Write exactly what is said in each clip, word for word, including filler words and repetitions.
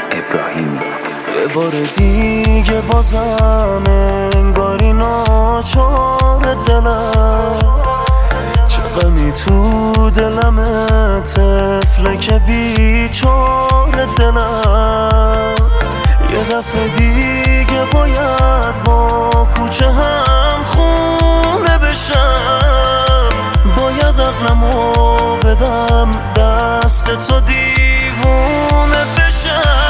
ابراهیمی. یه بار دیگه بازم انگاری ناچار دلم، چه غمی تو دلمه طفله که بیچاره دلم. یه دفعه دیگه باید با کوچه هم خونه بشم، باید عقلمو بدم دست تو دیوونه بشم.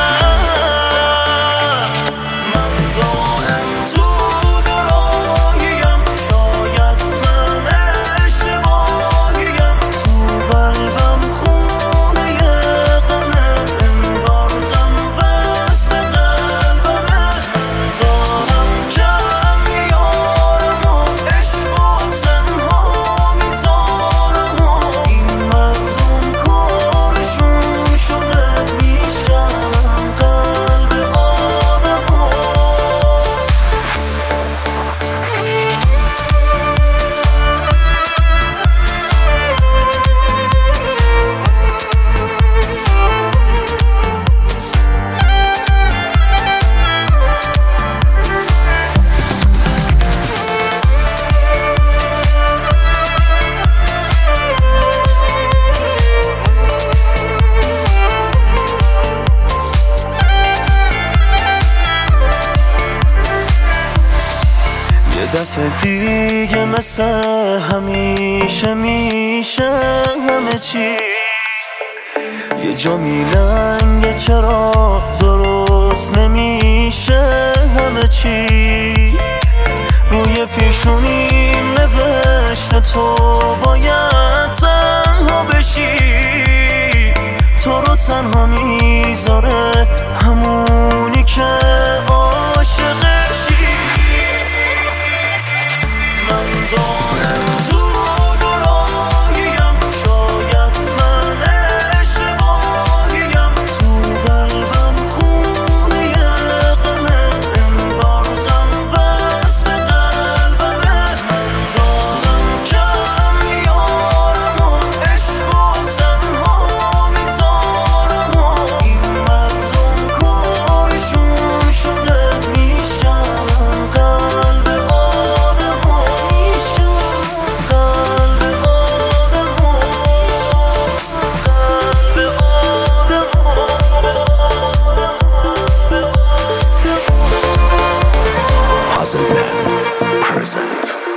دفعه دیگه مثل همیشه میشه همه چی یه جا میلنگه، چرا درست نمیشه همه چی. روی پیشونیم نوشته تو باید تنها بشی، تو رو تنها میذاره همونی که عاشقشی. من دارم تو دوراهیم، شاید من اشتباهیم، تو قلبم خونه غمه، انگار غم وصل قلبمه. من دارم کم میارم و عشق و تنها میذارم و این مردم کارشون شده میشکنن قلب Puzzle Band present.